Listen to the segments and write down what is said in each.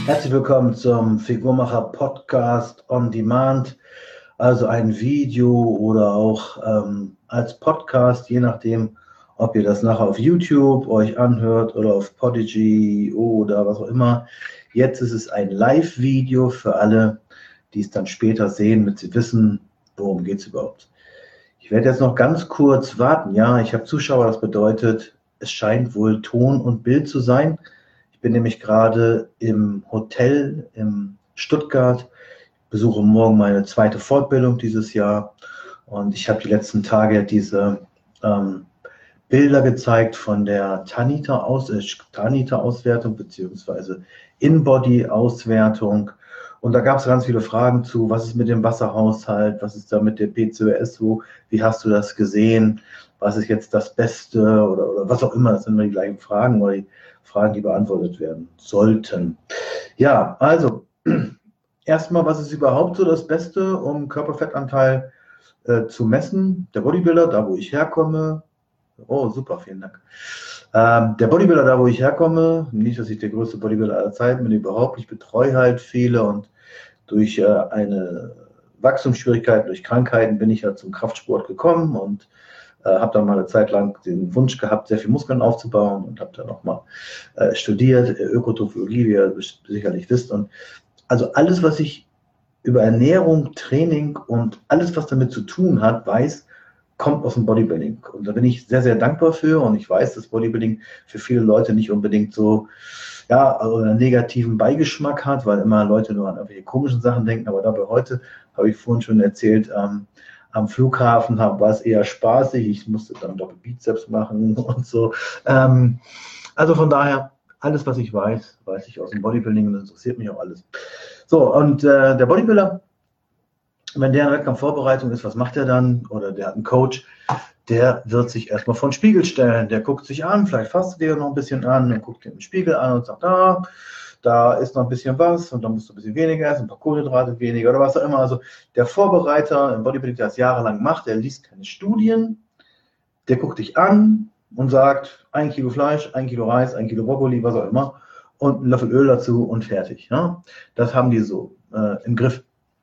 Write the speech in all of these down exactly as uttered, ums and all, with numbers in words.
Herzlich willkommen zum Figurmacher Podcast on Demand, also ein Video oder auch ähm, als Podcast, je nachdem, ob ihr das nachher auf YouTube euch anhört oder auf Podigy oder was auch immer. Jetzt ist es ein Live-Video für alle, die es dann später sehen, damit sie wissen, worum geht es überhaupt. Ich werde jetzt noch ganz kurz warten. Ja, ich habe Zuschauer, das bedeutet, es scheint wohl Ton und Bild zu sein. Ich bin nämlich gerade im Hotel in Stuttgart, besuche morgen meine zweite Fortbildung dieses Jahr und ich habe die letzten Tage diese ähm, Bilder gezeigt von der Tanita-Aus äh, Tanita-Auswertung bzw. In-Body-Auswertung und da gab es ganz viele Fragen zu, was ist mit dem Wasserhaushalt, was ist da mit der P C O S so, wie hast du das gesehen, was ist jetzt das Beste oder, oder was auch immer, das sind immer die gleichen Fragen oder die Fragen, die beantwortet werden sollten. Ja, also erstmal, was ist überhaupt so das Beste, um Körperfettanteil äh, zu messen? Der Bodybuilder, da wo ich herkomme, oh super, vielen Dank. Ähm, der Bodybuilder, da wo ich herkomme, nicht, dass ich der größte Bodybuilder aller Zeiten bin, überhaupt, ich betreue halt viele und durch äh, eine Wachstumsschwierigkeiten, durch Krankheiten bin ich ja zum Kraftsport gekommen und äh, habe dann mal eine Zeit lang den Wunsch gehabt, sehr viel Muskeln aufzubauen und habe dann nochmal äh, studiert, Ökotrophologie, wie ihr sicherlich wisst. Und also alles, was ich über Ernährung, Training und alles, was damit zu tun hat, weiß, kommt aus dem Bodybuilding. Und da bin ich sehr, sehr dankbar für. Und ich weiß, dass Bodybuilding für viele Leute nicht unbedingt so, ja, also einen negativen Beigeschmack hat, weil immer Leute nur an irgendwelche komischen Sachen denken. Aber dabei heute, habe ich vorhin schon erzählt, ähm, am Flughafen war es eher spaßig. Ich musste dann Doppelbizeps machen und so. Ähm, also von daher, alles, was ich weiß, weiß ich aus dem Bodybuilding und das interessiert mich auch alles. So, und äh, der Bodybuilder, wenn der in der Wettkampfvorbereitung ist, was macht er dann? Oder der hat einen Coach, der wird sich erstmal vor den Spiegel stellen. Der guckt sich an, vielleicht fasst du dir noch ein bisschen an, dann guckt dir den Spiegel an und sagt, ah, da ist noch ein bisschen was und dann musst du ein bisschen weniger essen, ein paar Kohlenhydrate weniger oder was auch immer. Also der Vorbereiter im Bodybuilding, der das jahrelang macht, der liest keine Studien, der guckt dich an und sagt, ein Kilo Fleisch, ein Kilo Reis, ein Kilo Brokkoli, was auch immer und einen Löffel Öl dazu und fertig. Ja? Das haben die so äh, im Griff.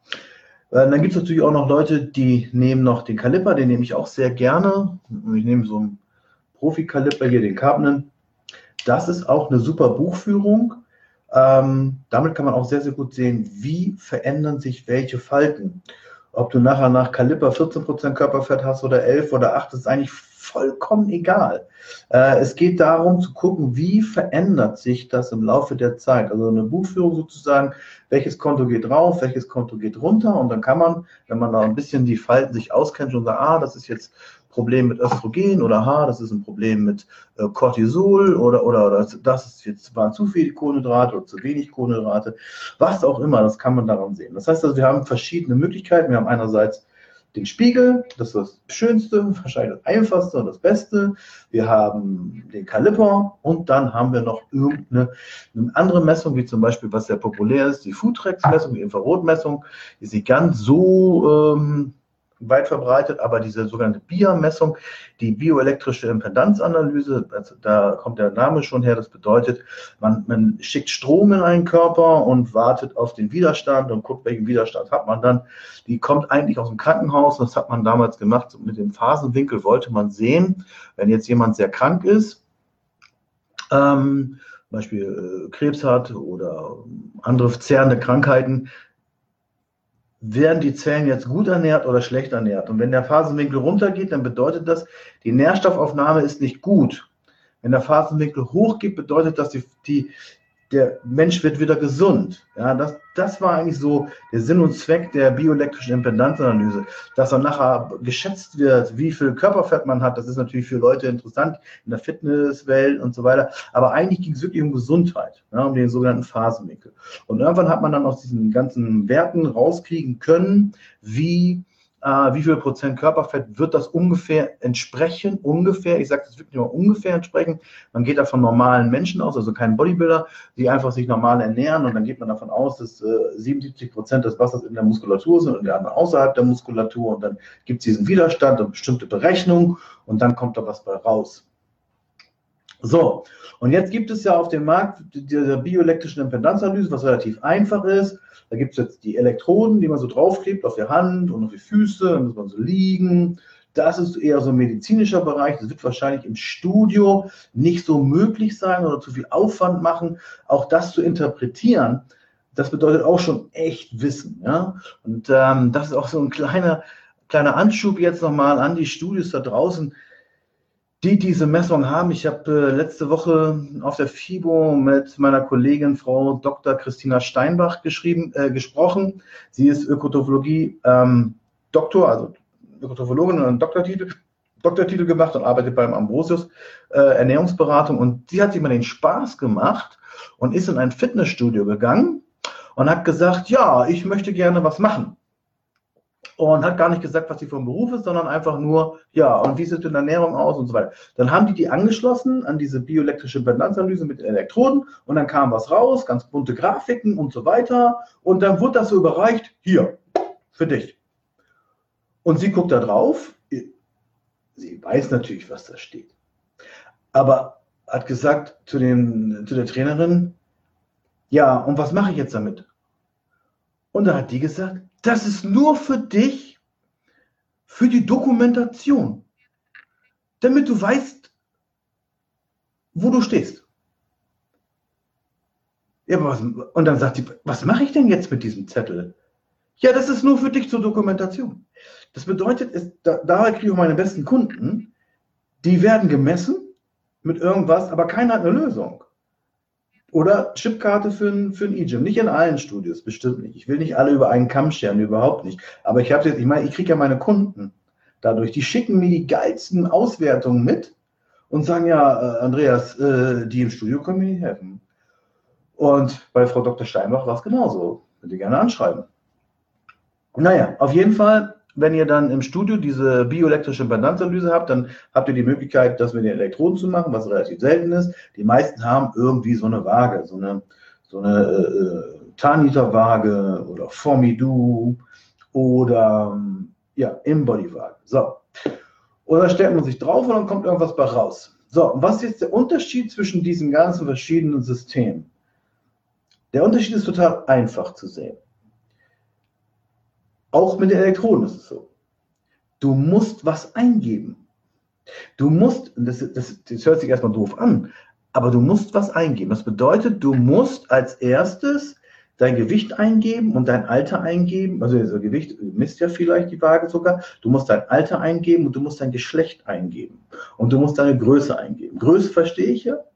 Äh, dann gibt es natürlich auch noch Leute, die nehmen noch den Kaliper, den nehme ich auch sehr gerne. Ich nehme so einen Profi-Kaliper hier, den Carbon. Das ist auch eine super Buchführung. Ähm, damit kann man auch sehr, sehr gut sehen, wie verändern sich welche Falten. Ob du nachher nach Kaliper vierzehn Prozent Körperfett hast oder elf oder acht, ist eigentlich vollkommen egal. Äh, es geht darum zu gucken, wie verändert sich das im Laufe der Zeit. Also eine Buchführung sozusagen, welches Konto geht rauf, welches Konto geht runter und dann kann man, wenn man da ein bisschen die Falten sich auskennt und sagt, ah, das ist jetzt Problem mit Östrogen oder ha, das ist ein Problem mit äh, Cortisol oder, oder, oder das ist jetzt waren zu viel Kohlenhydrate oder zu wenig Kohlenhydrate, was auch immer, das kann man daran sehen. Das heißt also, wir haben verschiedene Möglichkeiten. Wir haben einerseits den Spiegel, das ist das Schönste, wahrscheinlich das Einfachste und das Beste. Wir haben den Kaliper und dann haben wir noch irgendeine eine andere Messung, wie zum Beispiel, was sehr populär ist, die Foodtrex-Messung, die Infrarotmessung, die ist nicht ganz so ähm, weit verbreitet, aber diese sogenannte B I A-Messung, die bioelektrische Impedanzanalyse, also da kommt der Name schon her, das bedeutet, man, man schickt Strom in einen Körper und wartet auf den Widerstand und guckt, welchen Widerstand hat man dann. Die kommt eigentlich aus dem Krankenhaus, das hat man damals gemacht, mit dem Phasenwinkel wollte man sehen, wenn jetzt jemand sehr krank ist, ähm, zum Beispiel äh, Krebs hat oder andere zehrende Krankheiten, werden die Zellen jetzt gut ernährt oder schlecht ernährt? Und wenn der Phasenwinkel runtergeht, dann bedeutet das, die Nährstoffaufnahme ist nicht gut. Wenn der Phasenwinkel hochgeht, bedeutet das, die, die, der Mensch wird wieder gesund. Ja, das, das war eigentlich so der Sinn und Zweck der bioelektrischen Impedanzanalyse. Dass dann nachher geschätzt wird, wie viel Körperfett man hat, das ist natürlich für Leute interessant in der Fitnesswelt und so weiter. Aber eigentlich ging es wirklich um Gesundheit, ja, um den sogenannten Phasenwinkel. Und irgendwann hat man dann aus diesen ganzen Werten rauskriegen können, wie Uh, wie viel Prozent Körperfett wird das ungefähr entsprechen, ungefähr, ich sage das wirklich nur ungefähr entsprechen, man geht da von normalen Menschen aus, also kein Bodybuilder, die einfach sich normal ernähren und dann geht man davon aus, dass äh, siebenundsiebzig Prozent des Wassers in der Muskulatur sind und die anderen außerhalb der Muskulatur und dann gibt es diesen Widerstand und bestimmte Berechnung und dann kommt da was bei raus. So, und jetzt gibt es ja auf dem Markt diese bioelektrische Impedanzanalyse, was relativ einfach ist. Da gibt es jetzt die Elektroden, die man so draufklebt auf die Hand und auf die Füße, dann muss man so liegen. Das ist eher so ein medizinischer Bereich. Das wird wahrscheinlich im Studio nicht so möglich sein oder zu viel Aufwand machen, auch das zu interpretieren. Das bedeutet auch schon echt Wissen. Ja? Und ähm, das ist auch so ein kleiner, kleiner Anschub jetzt nochmal an die Studios da draußen, die diese Messung haben. Ich habe äh, letzte Woche auf der FIBO mit meiner Kollegin Frau Doktor Christina Steinbach geschrieben, äh, gesprochen. Sie ist Ökotrophologie ähm, Doktor, also Ökotrophologin und einen Doktortitel, Doktortitel gemacht und arbeitet beim Ambrosius äh, Ernährungsberatung. Und sie hat sich mal den Spaß gemacht und ist in ein Fitnessstudio gegangen und hat gesagt, ja, ich möchte gerne was machen. Und hat gar nicht gesagt, was sie vom Beruf ist, sondern einfach nur, ja, und wie sieht die Ernährung aus und so weiter. Dann haben die die angeschlossen an diese bioelektrische Impedanzanalyse mit den Elektroden und dann kam was raus, ganz bunte Grafiken und so weiter. Und dann wurde das so überreicht, hier, für dich. Und sie guckt da drauf, sie weiß natürlich, was da steht, aber hat gesagt zu, dem, zu der Trainerin, ja, und was mache ich jetzt damit? Und da hat die gesagt, das ist nur für dich, für die Dokumentation, damit du weißt, wo du stehst. Ja, aber was, und dann sagt sie, was mache ich denn jetzt mit diesem Zettel? Ja, das ist nur für dich zur Dokumentation. Das bedeutet, es, da, daher kriege ich auch meine besten Kunden, die werden gemessen mit irgendwas, aber keiner hat eine Lösung. Oder Chipkarte für ein, für ein E-Gym. Nicht in allen Studios, bestimmt nicht. Ich will nicht alle über einen Kamm scheren, überhaupt nicht. Aber ich habe jetzt, ich meine, ich kriege ja meine Kunden dadurch, die schicken mir die geilsten Auswertungen mit und sagen, ja, äh, Andreas, äh, die im Studio können mir nicht helfen. Und bei Frau Doktor Steinbach war es genauso. Könnt ihr gerne anschreiben. Naja, auf jeden Fall, wenn ihr dann im Studio diese bioelektrische Impedanzanalyse habt, dann habt ihr die Möglichkeit, das mit den Elektroden zu machen, was relativ selten ist. Die meisten haben irgendwie so eine Waage, so eine, so eine äh, Tarniter-Waage oder Formidu oder ja, Embody-Waage. So. Und dann stellt man sich drauf und dann kommt irgendwas bei raus. So, und was ist jetzt der Unterschied zwischen diesen ganzen verschiedenen Systemen? Der Unterschied ist total einfach zu sehen. Auch mit den Elektroden ist es so. Du musst was eingeben. Du musst, das, das, das hört sich erstmal doof an, aber du musst was eingeben. Das bedeutet, du musst als erstes dein Gewicht eingeben und dein Alter eingeben. Also das Gewicht misst ja vielleicht die Waage sogar. Du musst dein Alter eingeben und du musst dein Geschlecht eingeben. Und du musst deine Größe eingeben. Größe verstehe ich ja.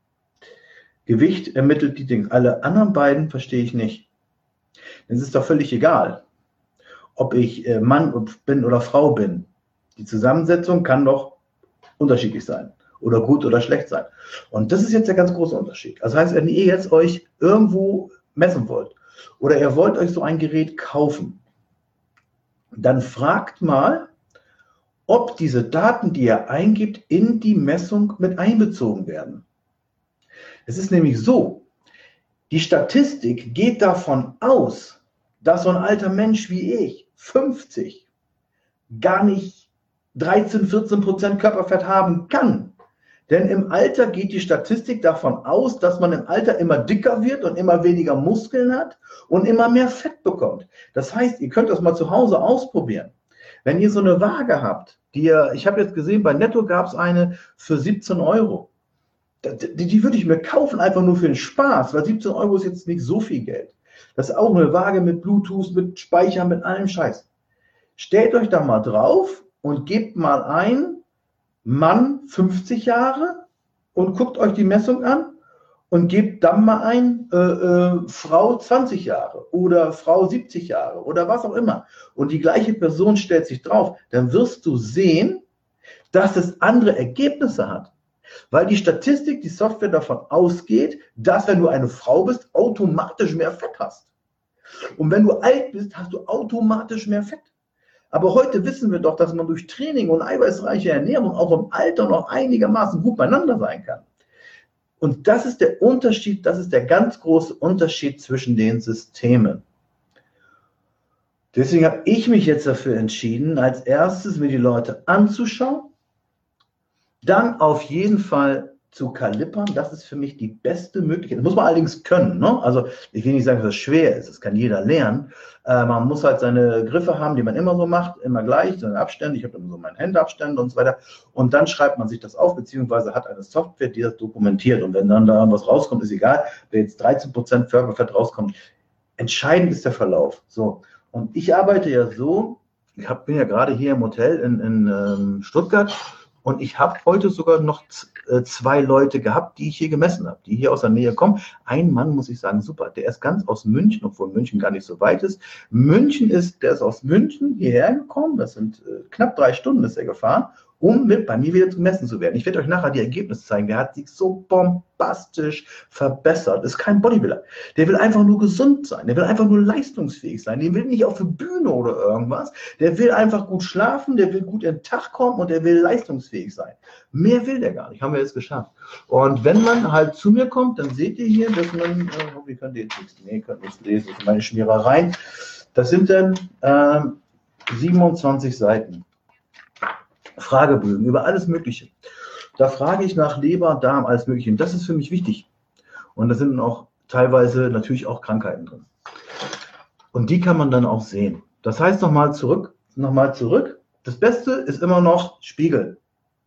Gewicht ermittelt die Dinge. Alle anderen beiden verstehe ich nicht. Es ist doch völlig egal, ob ich Mann bin oder Frau bin. Die Zusammensetzung kann doch unterschiedlich sein oder gut oder schlecht sein. Und das ist jetzt der ganz große Unterschied. Das heißt, wenn ihr jetzt euch irgendwo messen wollt oder ihr wollt euch so ein Gerät kaufen, dann fragt mal, ob diese Daten, die ihr eingibt, in die Messung mit einbezogen werden. Es ist nämlich so, die Statistik geht davon aus, dass so ein alter Mensch wie ich, fünfzig, gar nicht dreizehn, vierzehn Prozent Körperfett haben kann. Denn im Alter geht die Statistik davon aus, dass man im Alter immer dicker wird und immer weniger Muskeln hat und immer mehr Fett bekommt. Das heißt, ihr könnt das mal zu Hause ausprobieren. Wenn ihr so eine Waage habt, die ihr, ich habe jetzt gesehen, bei Netto gab es eine für siebzehn Euro. Die, die würde ich mir kaufen, einfach nur für den Spaß, weil siebzehn Euro ist jetzt nicht so viel Geld. Das ist auch eine Waage mit Bluetooth, mit Speicher, mit allem Scheiß. Stellt euch da mal drauf und gebt mal ein, Mann fünfzig Jahre und guckt euch die Messung an und gebt dann mal ein, äh, äh, Frau zwanzig Jahre oder Frau siebzig Jahre oder was auch immer. Und die gleiche Person stellt sich drauf, dann wirst du sehen, dass es andere Ergebnisse hat. Weil die Statistik, die Software davon ausgeht, dass wenn du eine Frau bist, automatisch mehr Fett hast. Und wenn du alt bist, hast du automatisch mehr Fett. Aber heute wissen wir doch, dass man durch Training und eiweißreiche Ernährung auch im Alter noch einigermaßen gut beieinander sein kann. Und das ist der Unterschied, das ist der ganz große Unterschied zwischen den Systemen. Deswegen habe ich mich jetzt dafür entschieden, als erstes mir die Leute anzuschauen, dann auf jeden Fall zu kalippern, das ist für mich die beste Möglichkeit. Das muss man allerdings können. Ne? Also ich will nicht sagen, dass das schwer ist, das kann jeder lernen. Äh, man muss halt seine Griffe haben, die man immer so macht, immer gleich, seine Abstände. Ich habe immer so meine Händeabstände und so weiter. Und dann schreibt man sich das auf, beziehungsweise hat eine Software, die das dokumentiert. Und wenn dann da was rauskommt, ist egal, wenn jetzt dreizehn Prozent Körperfett rauskommt. Entscheidend ist der Verlauf. So. Und ich arbeite ja so, ich hab, bin ja gerade hier im Hotel in, in ähm, Stuttgart. Und ich habe heute sogar noch zwei Leute gehabt, die ich hier gemessen habe, die hier aus der Nähe kommen. Ein Mann, muss ich sagen, super, der ist ganz aus München, obwohl München gar nicht so weit ist. München ist, der ist aus München hierher gekommen, das sind äh, knapp drei Stunden ist er gefahren, um mit bei mir wieder gemessen zu werden. Ich werde euch nachher die Ergebnisse zeigen. Der hat sich so bombastisch verbessert. Ist kein Bodybuilder. Der will einfach nur gesund sein. Der will einfach nur leistungsfähig sein. Der will nicht auf die Bühne oder irgendwas. Der will einfach gut schlafen. Der will gut in den Tag kommen und der will leistungsfähig sein. Mehr will der gar nicht. Haben wir jetzt geschafft. Und wenn man halt zu mir kommt, dann seht ihr hier, dass man, äh, wie könnt ihr jetzt nichts, nee, könnt nichts lesen, das sind meine Schmierereien. Das sind dann äh, siebenundzwanzig Seiten. Fragebögen über alles Mögliche. Da frage ich nach Leber, Darm, alles Mögliche. Und das ist für mich wichtig. Und da sind auch teilweise natürlich auch Krankheiten drin. Und die kann man dann auch sehen. Das heißt nochmal zurück, nochmal zurück. Das Beste ist immer noch Spiegel.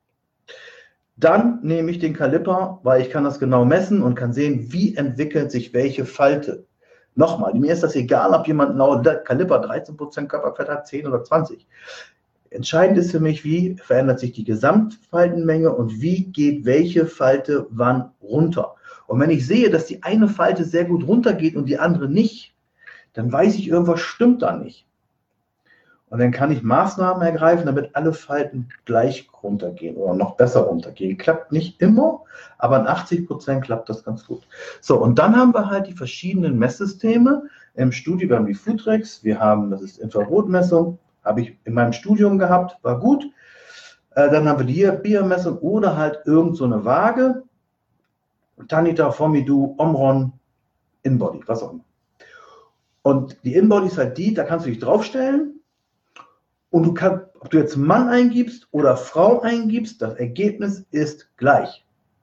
Dann nehme ich den Kaliper, weil ich kann das genau messen und kann sehen, wie entwickelt sich welche Falte. Nochmal, mir ist das egal, ob jemand genau Kaliper dreizehn Prozent Körperfett hat, zehn oder zwanzig. Entscheidend ist für mich, wie verändert sich die Gesamtfaltenmenge und wie geht welche Falte wann runter. Und wenn ich sehe, dass die eine Falte sehr gut runtergeht und die andere nicht, dann weiß ich, irgendwas stimmt da nicht. Und dann kann ich Maßnahmen ergreifen, damit alle Falten gleich runtergehen oder noch besser runtergehen. Klappt nicht immer, aber in achtzig Prozent klappt das ganz gut. So, und dann haben wir halt die verschiedenen Messsysteme im Studio. Wir haben die Foodrex, wir haben, das ist Infrarotmessung, habe ich in meinem Studium gehabt, war gut. Äh, dann haben wir die Biermessung oder halt irgend so eine Waage. Tanita, Formidu, Omron, Inbody, was auch immer. Und die Inbody ist halt die, da kannst du dich draufstellen und du kannst, ob du jetzt Mann eingibst oder Frau eingibst, das Ergebnis ist gleich.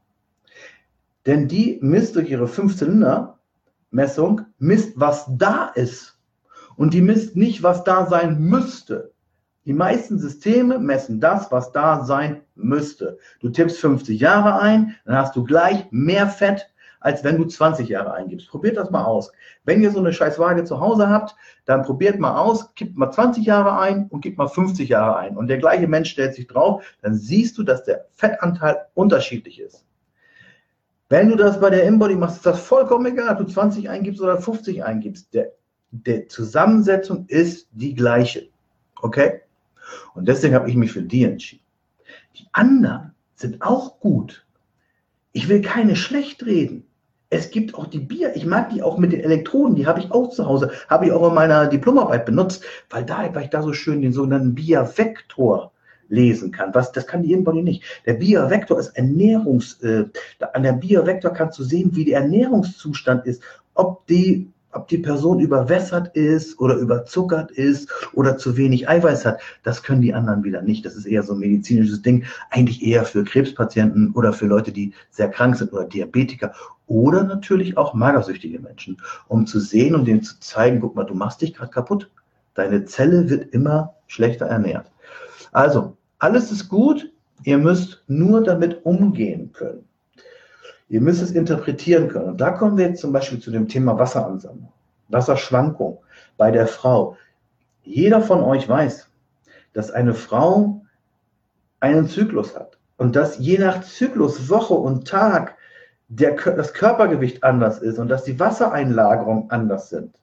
Denn die misst durch ihre fünf-Zylinder-Messung, misst, was da ist. Und die misst nicht, was da sein müsste. Die meisten Systeme messen das, was da sein müsste. Du tippst fünfzig Jahre ein, dann hast du gleich mehr Fett, als wenn du zwanzig Jahre eingibst. Probiert das mal aus. Wenn ihr so eine scheiß Waage zu Hause habt, dann probiert mal aus, kippt mal zwanzig Jahre ein und gebt mal fünfzig Jahre ein. Und der gleiche Mensch stellt sich drauf, dann siehst du, dass der Fettanteil unterschiedlich ist. Wenn du das bei der Inbody machst, ist das vollkommen egal, ob du zwanzig eingibst oder fünfzig eingibst. Der Die Zusammensetzung ist die gleiche. Okay? Und deswegen habe ich mich für die entschieden. Die anderen sind auch gut. Ich will keine schlecht reden. Es gibt auch die Bier, ich mag die auch mit den Elektroden, die habe ich auch zu Hause, habe ich auch in meiner Diplomarbeit benutzt, weil, da, weil ich da so schön den sogenannten Bia-Vektor lesen kann. Was, das kann die Inbody nicht. Der Bia-Vektor ist Ernährungs... Äh, an der Bia-Vektor kannst du sehen, wie der Ernährungszustand ist, ob die ob die Person überwässert ist oder überzuckert ist oder zu wenig Eiweiß hat, das können die anderen wieder nicht. Das ist eher so ein medizinisches Ding, eigentlich eher für Krebspatienten oder für Leute, die sehr krank sind oder Diabetiker oder natürlich auch magersüchtige Menschen, um zu sehen und denen zu zeigen, guck mal, du machst dich gerade kaputt. Deine Zelle wird immer schlechter ernährt. Also, alles ist gut, ihr müsst nur damit umgehen können. Ihr müsst es interpretieren können. Und da kommen wir jetzt zum Beispiel zu dem Thema Wasseransammlung, Wasserschwankung bei der Frau. Jeder von euch weiß, dass eine Frau einen Zyklus hat und dass je nach Zyklus, Woche und Tag der, das Körpergewicht anders ist und dass die Wassereinlagerungen anders sind.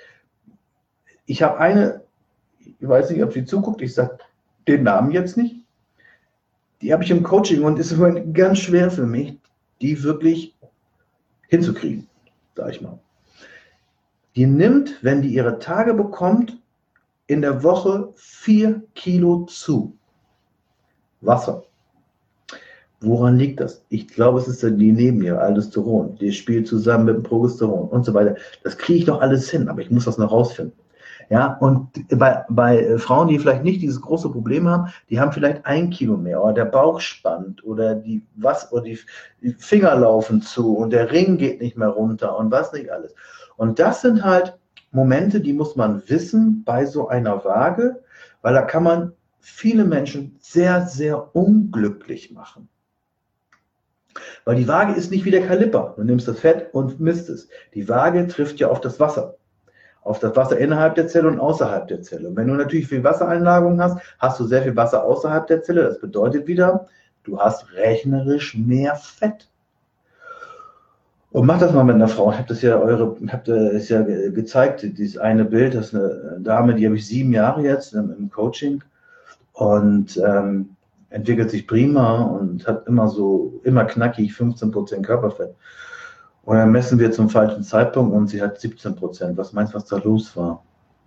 Ich habe eine, ich weiß nicht, ob sie zuguckt, ich sage den Namen jetzt nicht, die habe ich im Coaching und ist ganz schwer für mich, die wirklich hinzukriegen, sag ich mal. Die nimmt, wenn die ihre Tage bekommt, in der Woche vier Kilo zu. Wasser. Woran liegt das? Ich glaube, es ist die Nebenniere, Aldosteron. Die spielt zusammen mit dem Progesteron und so weiter. Das kriege ich doch alles hin, aber ich muss das noch rausfinden. Ja, und bei, bei Frauen, die vielleicht nicht dieses große Problem haben, die haben vielleicht ein Kilo mehr oder der Bauch spannt oder die, was, oder die, die Finger laufen zu und der Ring geht nicht mehr runter und was nicht alles. Und das sind halt Momente, die muss man wissen bei so einer Waage, weil da kann man viele Menschen sehr, sehr unglücklich machen. Weil die Waage ist nicht wie der Kaliper. Du nimmst das Fett und misst es. Die Waage trifft ja auf das Wasser. Auf das Wasser innerhalb der Zelle und außerhalb der Zelle. Und wenn du natürlich viel Wassereinlagerung hast, hast du sehr viel Wasser außerhalb der Zelle. Das bedeutet wieder, du hast rechnerisch mehr Fett. Und mach das mal mit einer Frau. Ich habe das ja eure, habt das ja gezeigt, dieses eine Bild, das ist eine Dame, die habe ich sieben Jahre jetzt im, im Coaching und ähm, entwickelt sich prima und hat immer so, immer knackig fünfzehn Prozent Körperfett. Und dann messen wir zum falschen Zeitpunkt und sie hat siebzehn Prozent. Was meinst du, was da los war?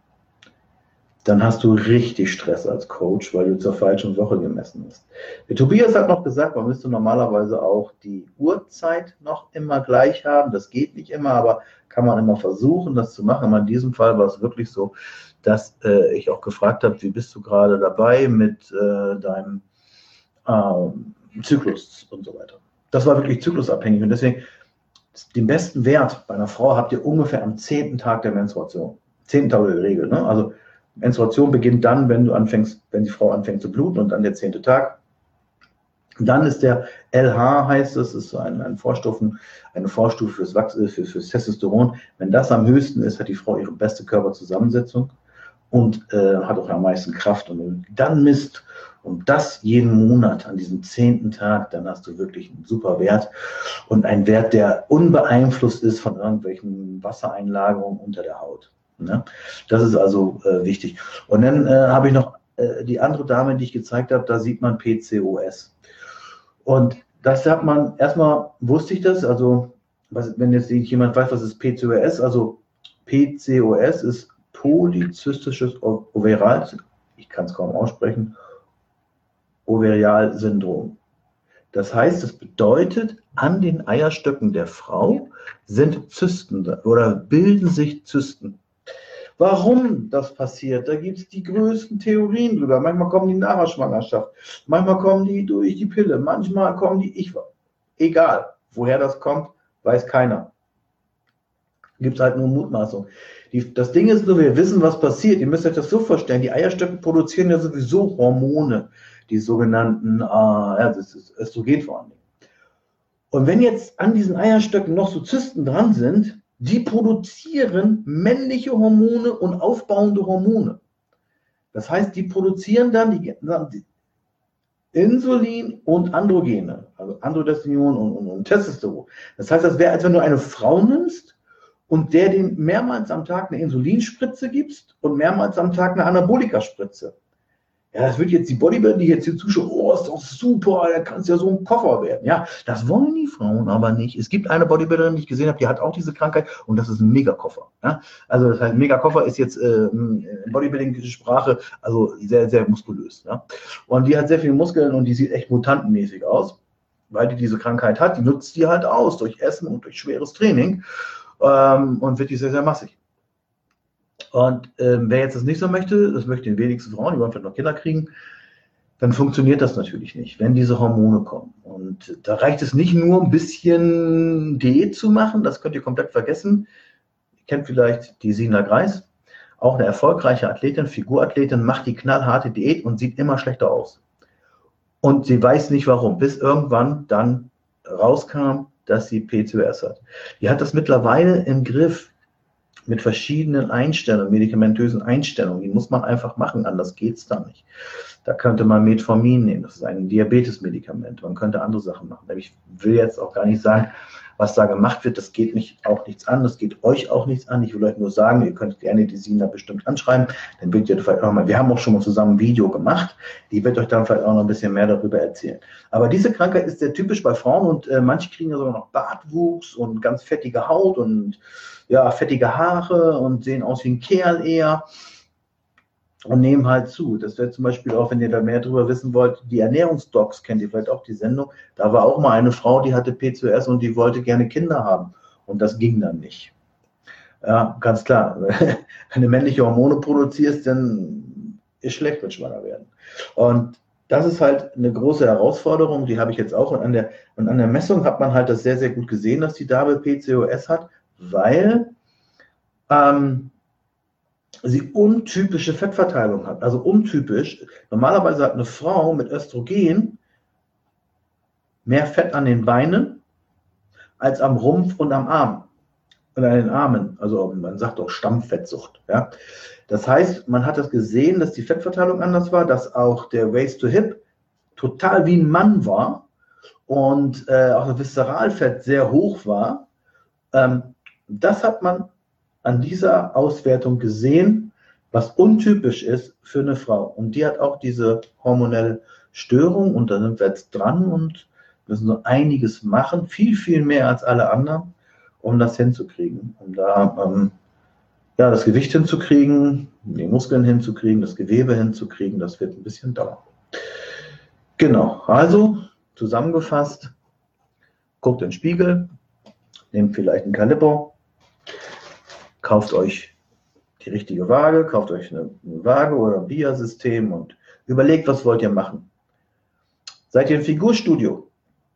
Dann hast du richtig Stress als Coach, weil du zur falschen Woche gemessen hast. Der Tobias hat noch gesagt, man müsste normalerweise auch die Uhrzeit noch immer gleich haben. Das geht nicht immer, aber kann man immer versuchen, das zu machen. Aber in diesem Fall war es wirklich so, dass äh, ich auch gefragt habe, wie bist du gerade dabei mit äh, deinem ähm, Zyklus und so weiter. Das war wirklich zyklusabhängig und deswegen den besten Wert bei einer Frau habt ihr ungefähr am zehnten Tag der Menstruation. zehnten Tag der Regel, ne? Also Menstruation beginnt dann, wenn du anfängst, wenn die Frau anfängt zu bluten und dann der zehnte Tag. Dann ist der L H, heißt es, ist ein, ein Vorstufen, eine Vorstufe fürs, Wachs, für, fürs Testosteron. Wenn das am höchsten ist, hat die Frau ihre beste Körperzusammensetzung und äh, hat auch am meisten Kraft. Und wenn du dann misst und das jeden Monat an diesem zehnten Tag, dann hast du wirklich einen super Wert und einen Wert, der unbeeinflusst ist von irgendwelchen Wassereinlagerungen unter der Haut. Ne? Das ist also äh, wichtig. Und dann äh, habe ich noch äh, die andere Dame, die ich gezeigt habe, da sieht man P C O S. Und das hat man, erstmal wusste ich das, also was, wenn jetzt jemand weiß, was ist P C O S, also P C O S ist polyzystisches Ovarial, ich kann es kaum aussprechen, Ovarialsyndrom. Das heißt, das bedeutet, an den Eierstöcken der Frau sind Zysten oder bilden sich Zysten. Warum das passiert, da gibt es die größten Theorien drüber. Manchmal kommen die nach der Schwangerschaft, manchmal kommen die durch die Pille, manchmal kommen die, ich, egal, woher das kommt, weiß keiner. Gibt es halt nur Mutmaßung. Die, das Ding ist nur, wir wissen, was passiert. Ihr müsst euch das so vorstellen, die Eierstöcke produzieren ja sowieso Hormone, die sogenannten, äh, ja, das ist Östrogen vor allem. Und wenn jetzt an diesen Eierstöcken noch so Zysten dran sind, die produzieren männliche Hormone und aufbauende Hormone. Das heißt, die produzieren dann die, die Insulin und Androgene, also Androstendion und, und, und Testosteron. Das heißt, das wäre, als wenn du eine Frau nimmst und der den mehrmals am Tag eine Insulinspritze gibst und mehrmals am Tag eine Anabolikaspritze. Ja, das wird jetzt die Bodybuilder, die jetzt hier zuschauen, oh, ist doch super, da kannst ja so ein Koffer werden. Ja, das wollen die Frauen aber nicht. Es gibt eine Bodybuilderin, die ich gesehen habe, die hat auch diese Krankheit und das ist ein Megakoffer. Ja? Also das heißt, Megakoffer ist jetzt äh, Bodybuilding-Sprache, also sehr, sehr muskulös. Ja? Und die hat sehr viele Muskeln und die sieht echt mutantenmäßig aus, weil die diese Krankheit hat. Die nutzt die halt aus durch Essen und durch schweres Training ähm, und wird die sehr, sehr massig. Und ähm, wer jetzt das nicht so möchte, das möchten die wenigsten Frauen, die wollen vielleicht noch Kinder kriegen, dann funktioniert das natürlich nicht, wenn diese Hormone kommen. Und da reicht es nicht nur, ein bisschen Diät zu machen, das könnt ihr komplett vergessen. Ihr kennt vielleicht die Sina Greis, auch eine erfolgreiche Athletin, Figurathletin, macht die knallharte Diät und sieht immer schlechter aus. Und sie weiß nicht warum, bis irgendwann dann rauskam, dass sie P C O S hat. Die hat das mittlerweile im Griff. Mit verschiedenen Einstellungen, medikamentösen Einstellungen, die muss man einfach machen, anders geht es da nicht. Da könnte man Metformin nehmen, das ist ein Diabetesmedikament, man könnte andere Sachen machen. Ich will jetzt auch gar nicht sagen, was da gemacht wird, das geht mich auch nichts an, das geht euch auch nichts an. Ich will euch nur sagen, ihr könnt gerne die Sina bestimmt anschreiben, dann wird ihr vielleicht auch mal, wir haben auch schon mal zusammen ein Video gemacht, die wird euch dann vielleicht auch noch ein bisschen mehr darüber erzählen. Aber diese Krankheit ist sehr typisch bei Frauen und äh, manche kriegen ja sogar noch Bartwuchs und ganz fettige Haut und ja, fettige Haare und sehen aus wie ein Kerl eher und nehmen halt zu. Das wäre zum Beispiel auch, wenn ihr da mehr darüber wissen wollt, die Ernährungsdocs, kennt ihr vielleicht auch die Sendung, da war auch mal eine Frau, die hatte P C O S und die wollte gerne Kinder haben und das ging dann nicht. Ja, ganz klar. Wenn du männliche Hormone produzierst, dann ist schlecht mit schwanger werden. Und das ist halt eine große Herausforderung, die habe ich jetzt auch. Und an der, und an der Messung hat man halt das sehr, sehr gut gesehen, dass die Dame P C O S hat, weil ähm, sie untypische Fettverteilung hat. Also untypisch. Normalerweise hat eine Frau mit Östrogen mehr Fett an den Beinen als am Rumpf und am Arm. Und an den Armen. Also man sagt auch Stammfettsucht. Ja? Das heißt, man hat das gesehen, dass die Fettverteilung anders war, dass auch der Waist to Hip total wie ein Mann war und äh, auch das Viszeralfett sehr hoch war. Ähm, das hat man an dieser Auswertung gesehen, was untypisch ist für eine Frau. Und die hat auch diese hormonelle Störung und da sind wir jetzt dran und müssen so einiges machen, viel, viel mehr als alle anderen, um das hinzukriegen, um da ähm, ja, das Gewicht hinzukriegen, die Muskeln hinzukriegen, das Gewebe hinzukriegen, das wird ein bisschen dauern. Genau, also zusammengefasst, guckt in den Spiegel, nehmt vielleicht einen Kaliber, kauft euch die richtige Waage, kauft euch eine, eine Waage oder ein B I A-System und überlegt, was wollt ihr machen. Seid ihr im Figurstudio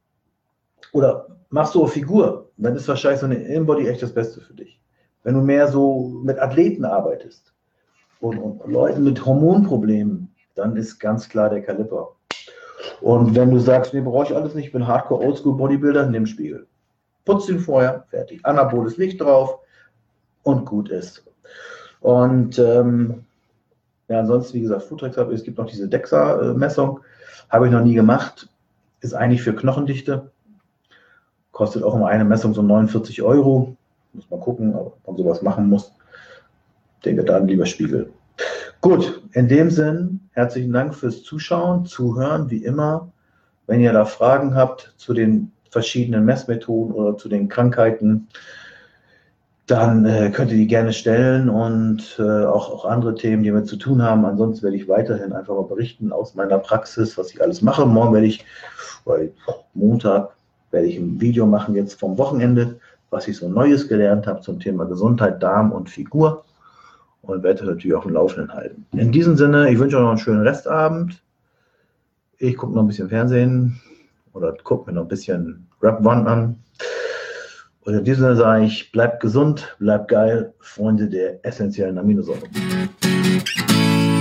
oder machst du eine Figur, dann ist wahrscheinlich so eine Inbody echt das Beste für dich. Wenn du mehr so mit Athleten arbeitest und, und Leuten mit Hormonproblemen, dann ist ganz klar der Kaliber. Und wenn du sagst, nee, brauche ich alles nicht, ich bin Hardcore Oldschool Bodybuilder, nimm Spiegel. Putz ihn vorher, fertig. Anaboles Licht drauf und gut ist. Und ähm, ja, ansonsten, wie gesagt, Foodtrex, es gibt noch diese DEXA-Messung, habe ich noch nie gemacht, ist eigentlich für Knochendichte, kostet auch immer eine Messung so neunundvierzig Euro. Muss mal gucken, ob man sowas machen muss. Ich denke, dann lieber Spiegel. Gut, in dem Sinn, herzlichen Dank fürs Zuschauen, Zuhören, wie immer. Wenn ihr da Fragen habt zu den verschiedenen Messmethoden oder zu den Krankheiten, dann äh, könnt ihr die gerne stellen und äh, auch, auch andere Themen, die damit zu tun haben. Ansonsten werde ich weiterhin einfach mal berichten aus meiner Praxis, was ich alles mache. Morgen werde ich, weil Montag, werde ich ein Video machen jetzt vom Wochenende, was ich so Neues gelernt habe zum Thema Gesundheit, Darm und Figur und werde natürlich auf dem Laufenden halten. In diesem Sinne, ich wünsche euch noch einen schönen Restabend. Ich gucke noch ein bisschen Fernsehen oder gucke mir noch ein bisschen Rap One an. Und in diesem Sinne sage ich, bleibt gesund, bleibt geil, Freunde der essentiellen Aminosäuren.